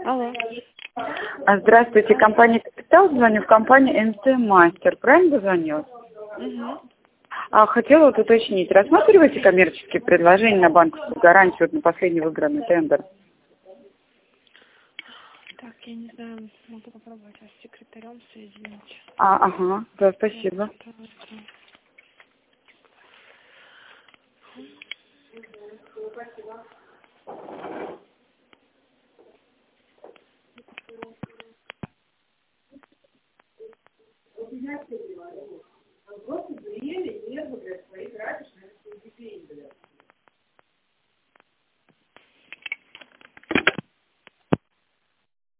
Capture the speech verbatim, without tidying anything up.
Алло. А, Здравствуйте, компания «Капитал». Звоню в компанию «эн тэ Мастер». Правильно позвонила? Угу. А, хотела вот уточнить, рассматриваете коммерческие предложения на банковскую гарантию вот на последний выигранный тендер? Так, я не знаю, могу попробовать вас с секретарем соединить. А, ага, да, спасибо. Так, это- Просто заели, нервы, блядь, свои тратишь на это деньги, блядь.